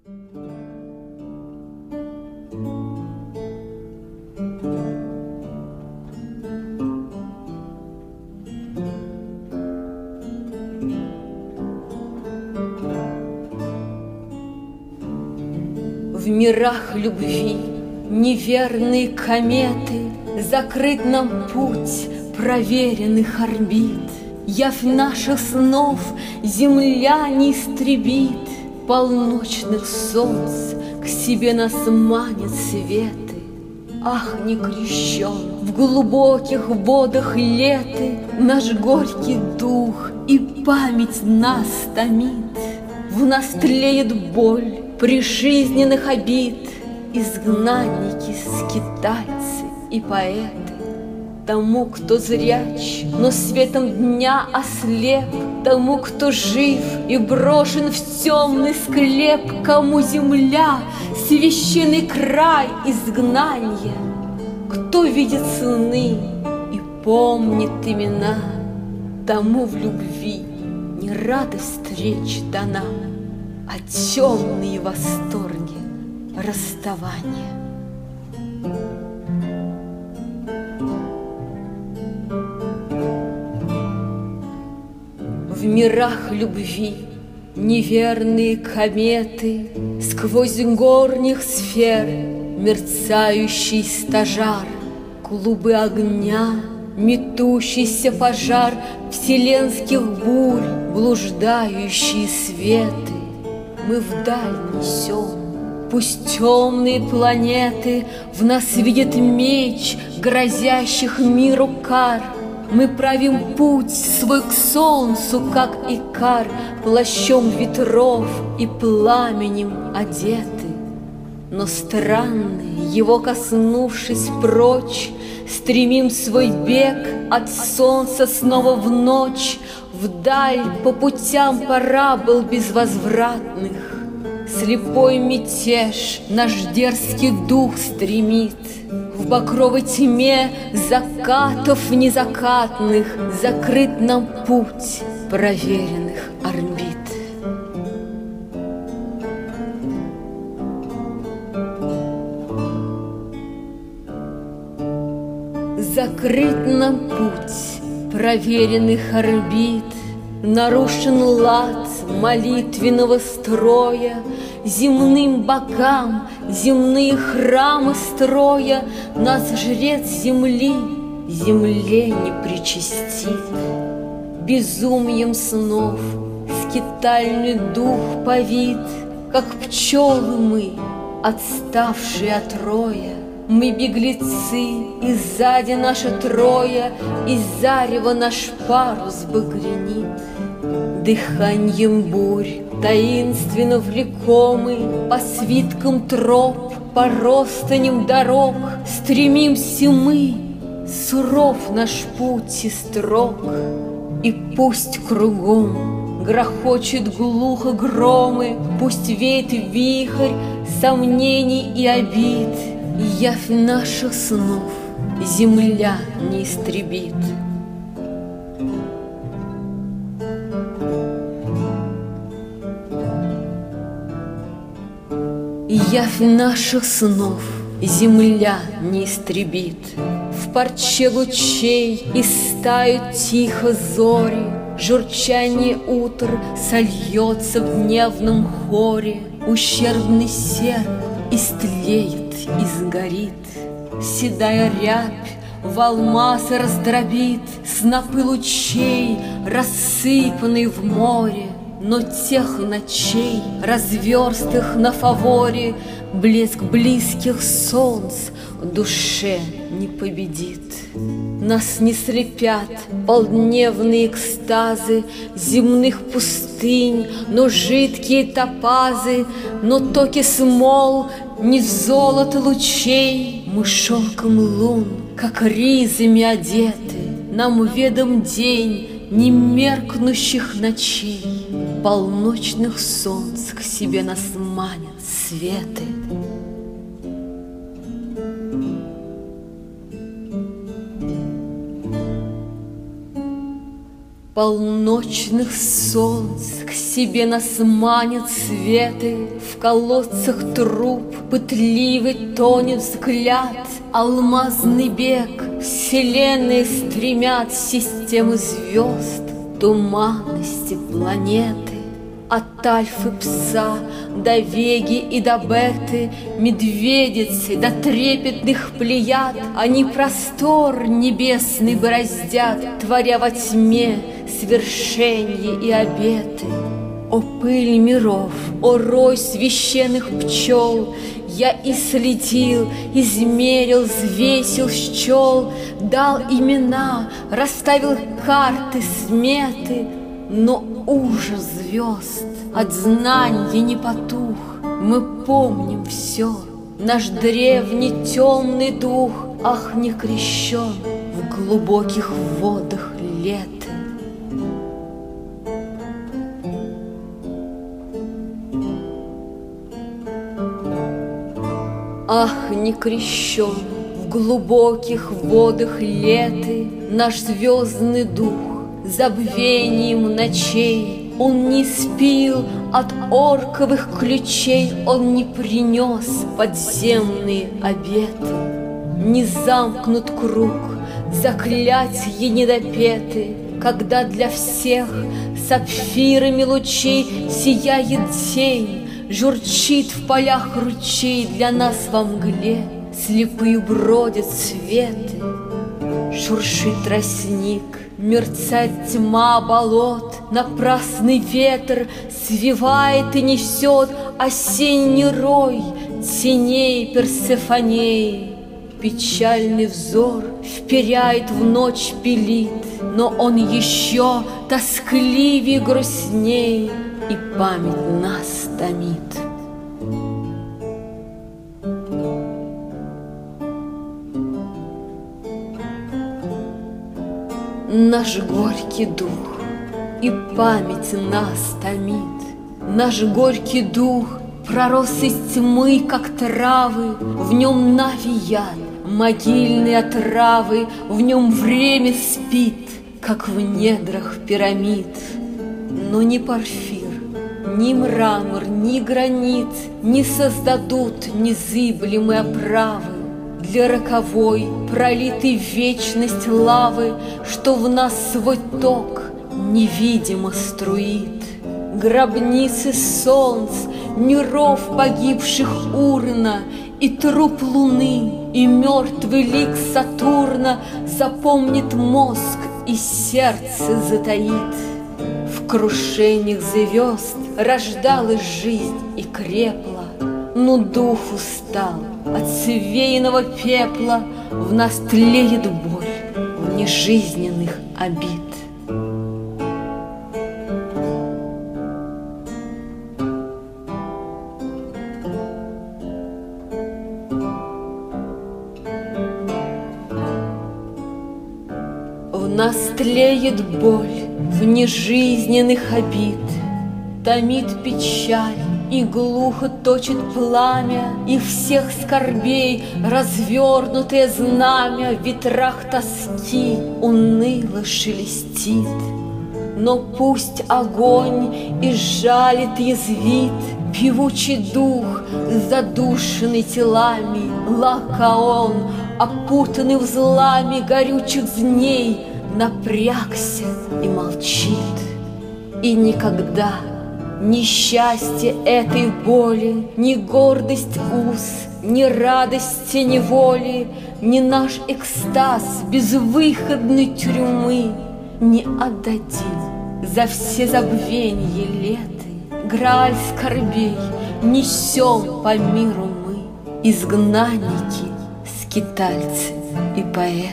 В мирах любви неверные кометы, закрыт нам путь проверенных орбит. Явь наших снов земля не истребит, полночных солнц к себе нас манит светы. Ах, не крещен в глубоких водах леты наш горький дух, и память нас томит. В нас тлеет боль прижизненных обид, изгнанники, скитальцы и поэты. Тому, кто зряч, но светом дня ослеп, тому, кто жив и брошен в темный склеп, кому земля — священный край изгнания, кто видит сны и помнит имена, тому в любви не радость встреч дана, а темные восторги расставания. В мирах любви неверные кометы, сквозь горних сфер мерцающий стажар, клубы огня, метущийся пожар вселенских бурь, блуждающие светы. Мы вдаль несем, пусть темные планеты в нас видят меч грозящих миру кар. Мы правим путь свой к солнцу, как Икар, плащом ветров и пламенем одеты. Но странный, его коснувшись прочь, стремим свой бег от солнца снова в ночь. Вдаль по путям пора был безвозвратных. Слепой мятеж наш дерзкий дух стремит. В багровой тьме закатов незакатных закрыт нам путь проверенных орбит. Закрыт нам путь проверенных орбит, нарушен лад молитвенного строя, земным богам земные храмы строя, нас жрец земли земле не причастит. Безумием снов скитальный дух повит, как пчелы мы, отставшие от роя. Мы беглецы, и сзади наши трое, и зарево наш парус багрянит. Дыханьем бурь таинственно влекомы, по свиткам троп, по ростаням дорог стремимся мы, суров наш путь и строг. И пусть кругом грохочет глухо громы, пусть веет вихрь сомнений и обид, явь наших снов земля не истребит. Явь наших снов земля не истребит. В парче лучей истают тихо зори, журчание утр сольется в дневном хоре. Ущербный серп истлеет и сгорит, седая рябь в алмаз раздробит снопы лучей, рассыпанные в море. Но тех ночей, разверстых на фаворе, блеск близких солнц в душе не победит. Нас не слепят полдневные экстазы земных пустынь, но жидкие топазы, но токи смол, не золото лучей. Мы шелком лун, как ризами одеты, нам ведом день немеркнущих ночей. Полночных солнц к себе нас манят светы. полночных солнц к себе нас манят светы, в колодцах труб пытливый тонет взгляд, алмазный бег вселенной стремят системы звезд, туманности планеты. От Альфы Пса до Веги и до Беты, медведицы до трепетных плеяд, они простор небесный бороздят, творя во тьме свершенье и обеты. О пыль миров, о рой священных пчел, я исследил, измерил, взвесил, счел, дал имена, расставил карты, сметы, но ужас звезд от знаний не потух. Мы помним все, наш древний темный дух, ах, не крещен в глубоких водах лета. Ах, не крещен в глубоких водах леты наш звездный дух, забвением ночей он не спил от орковых ключей, он не принес подземные обеты, не замкнут круг, заклятье недопеты, когда для всех сапфирами лучей сияет тень, журчит в полях ручей, для нас во мгле слепые бродят светы. Шуршит тростник, мерцает тьма болот, напрасный ветер свивает и несет осенний рой теней Персефонеи. Печальный взор вперяет в ночь пелит, но он еще тоскливее, грустней, и память нас томит. Наш горький дух и память нас томит, наш горький дух пророс из тьмы, как травы, в нем навияд могильные отравы, в нем время спит, как в недрах пирамид. Но ни порфир, ни мрамор, ни гранит не создадут незыблемой оправы для роковой, пролитой в вечность лавы, что в нас свой ток невидимо струит. Гробницы солнц, миров погибших урна, и труп луны, и мертвый лик Сатурна запомнит мозг и сердце затаит. В крушениях звезд рождалась жизнь и крепла, но дух устал от свеянного пепла, в нас тлеет боль вне жизненных обид. В нас тлеет боль вне жизненных обид, томит печаль и глухо точит пламя, и всех скорбей развернутое знамя в ветрах тоски уныло шелестит. Но пусть огонь и жалит, язвит, певучий дух, задушенный телами, Лакаон, опутанный узлами горючих змей, напрягся и молчит. И никогда ни счастье этой боли, ни гордость уз, ни радость неволи, ни наш экстаз безвыходной тюрьмы не отдадим за все забвенья леты. Грааль скорбей несем по миру мы, изгнанники, скитальцы и поэты.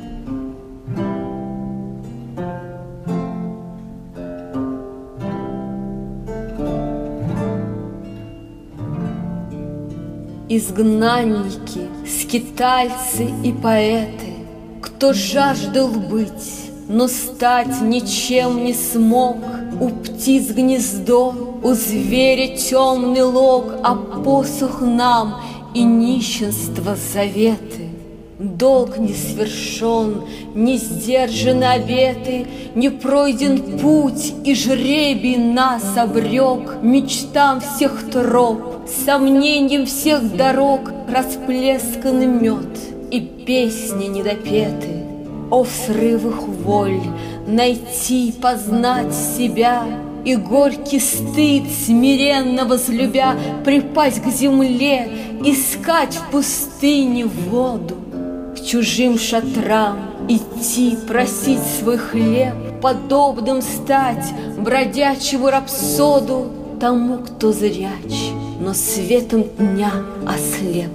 Изгнанники, скитальцы и поэты, кто жаждал быть, но стать ничем не смог, у птиц гнездо, у зверя темный лог, а посох нам и нищенство заветы. долг не свершен, не сдержаны обеты, не пройден путь, и жребий нас обрек мечтам всех троп, сомнением всех дорог расплесканный мед и песни недопеты. О, в срывах воль найти, познать себя, и горький стыд, смиренно возлюбя, припасть к земле, искать в пустыне воду, к чужим шатрам идти, просить свой хлеб, подобным стать бродячему рапсоду, тому, кто зряч, но светом дня ослеп.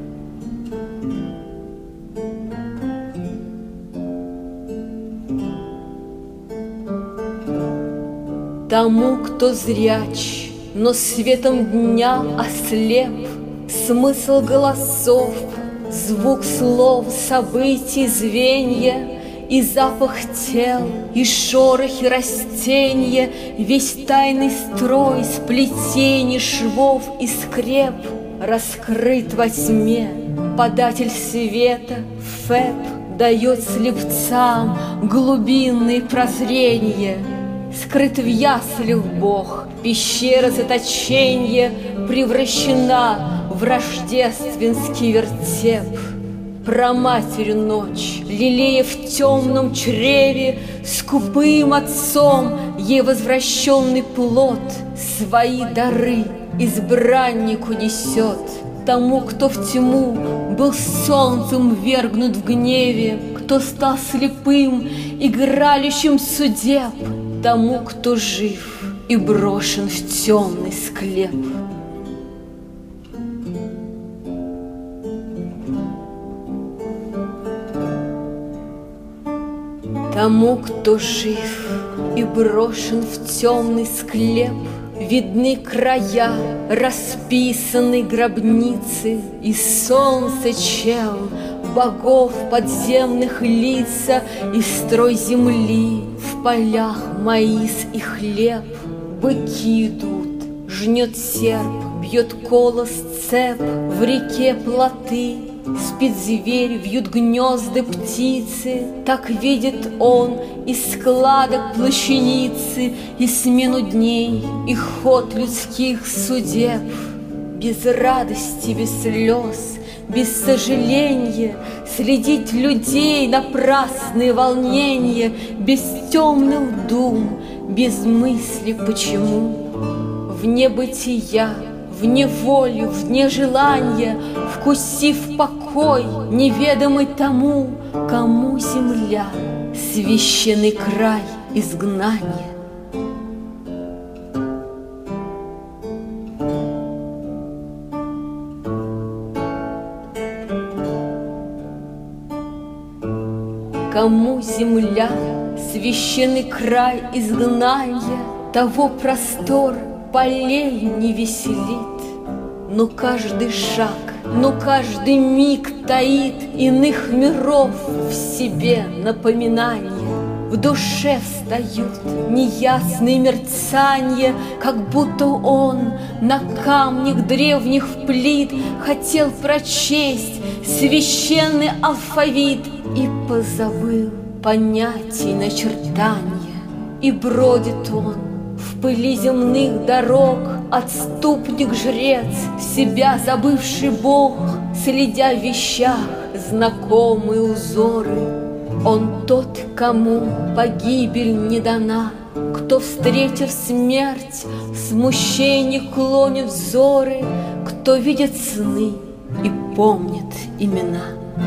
Тому, кто зряч, но светом дня ослеп, смысл голосов, звук слов, событий, звенья, и запах тел, и шорохи растенья, весь тайный строй сплетений швов и скреп раскрыт во тьме. Податель света, Феб, дает слепцам глубинные прозрения. Скрыт в яслях Бог, пещера заточенья превращена в рождественский вертеп. Проматерь ночь, лелея в темном чреве, скупым отцом ей возвращенный плод свои дары избраннику несет. Тому, кто в тьму был солнцем ввергнут в гневе, кто стал слепым, игралищем судеб, тому, кто жив и брошен в темный склеп. Тому, кто жив и брошен в темный склеп, видны края расписанной гробницы, и солнце чел богов подземных лица, и строй земли в полях маис и хлеб. Быки идут, жнет серп, бьет колос цеп, в реке плоты, спит зверь, вьют гнезда птицы. Так видит он из складок плащаницы и смену дней, и ход людских судеб. Без радости, без слез, без сожаления следить людей напрасные волнения, без темных дум, без мысли почему. Вне бытия, вне воли, вне желания, вкусив покой, неведомый тому, кому земля священный край изгнания. Кому земля священный край изгнания, того простор полей не веселит, но каждый шаг, но каждый миг таит иных миров в себе напоминание. В душе встают неясные мерцания, как будто он на камнях древних плит хотел прочесть священный алфавит и позабыл понятий начертания. И бродит он в пыли земных дорог, отступник-жрец, себя забывший Бог, следя в вещах знакомые узоры. Он тот, кому погибель не дана, кто, встретив смерть, в смущении клонит взоры, кто видит сны и помнит имена.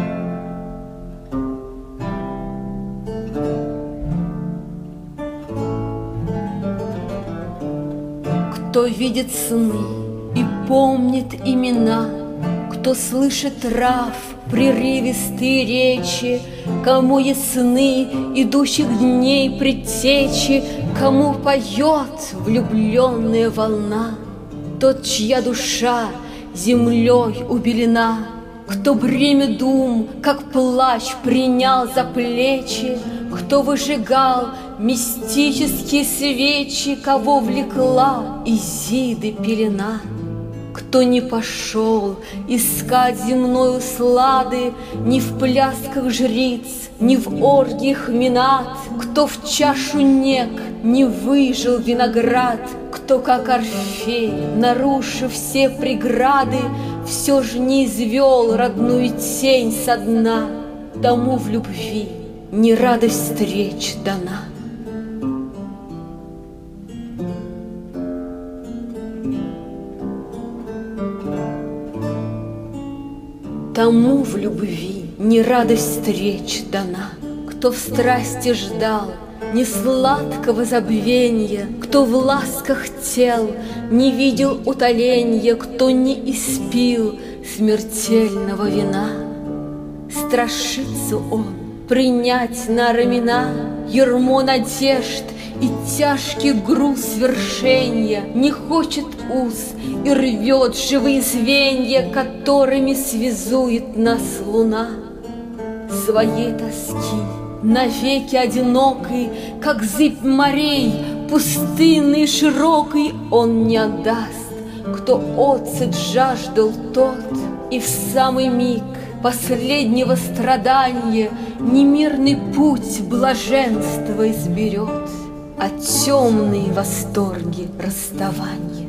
Кто видит сны и помнит имена, кто слышит трав прерывистые речи, кому ясны идущих дней предтечи, кому поет влюбленная волна, тот, чья душа землей убелена, кто бремя дум, как плащ, принял за плечи, кто выжигал мистические свечи, кого влекла Изиды пелена. Кто не пошел искать земной услады Ни в плясках жриц, ни в оргиях минат, Кто в чашу нек не выжил виноград, Кто, как Орфей, нарушив все преграды, Все же не извел родную тень со дна, Тому в любви не радость встреч дана. Тому в любви не радость встреч дана, Кто в страсти ждал не сладкого забвенья, Кто в ласках тел не видел утоленья, Кто не испил смертельного вина. Страшится он принять на рамена Ярмо надежд и тяжкий груз свершенья, Не хочет уз и рвет живые звенья, Которыми связует нас луна. Своей тоски навеки одинокой, Как зыбь морей, пустынной и широкой, Он не отдаст, кто отцет жаждал тот, И в самый миг последнего страдания Немирный путь блаженства изберет, А темные восторги расставания.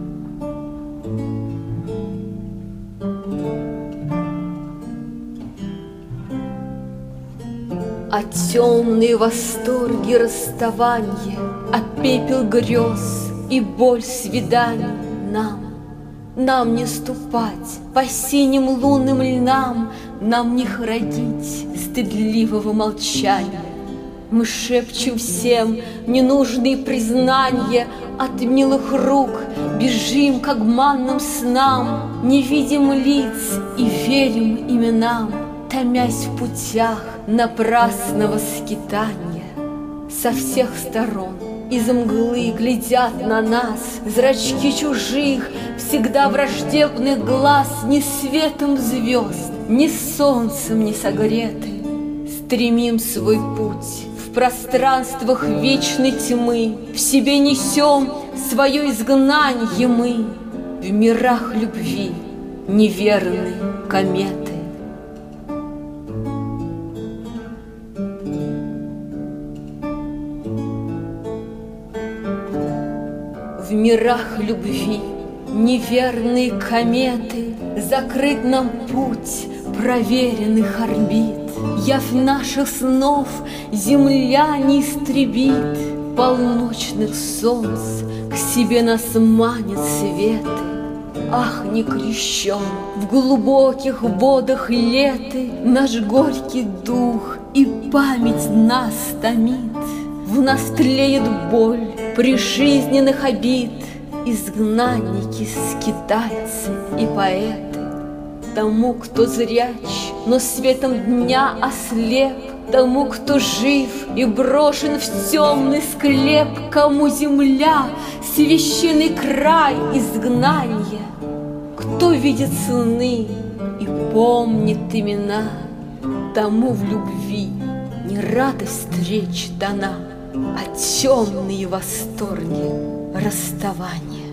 А темные восторги расставания, А пепел грез и боль свиданий нам не ступать по синим лунным льнам, Нам не хранить стыдливого молчания. Мы шепчем всем ненужные признания, От милых рук бежим к обманным снам, Не видим лиц и верим именам, Томясь в путях напрасного скитания. Со всех сторон из мглы глядят на нас Зрачки чужих, всегда враждебных глаз, Ни светом звезд, ни солнцем не согреты. Стремим свой путь в пространствах вечной тьмы, В себе несем свое изгнанье мы, В мирах любви неверной кометы. В мирах любви неверные кометы, Закрыт нам путь проверенных орбит. Явь наших снов земля не истребит, Полночных солнц к себе нас манит светы. Ах, не крещен в глубоких водах леты, Наш горький дух и память нас томит. В нас тлеет боль прижизненных обид, Изгнанники, скитальцы и поэты. Тому, кто зряч, но светом дня ослеп, Тому, кто жив и брошен в темный склеп, Кому земля — священный край изгнания, Кто видит сны и помнит имена, Тому в любви не радость встреч дана, А темные восторги расставания.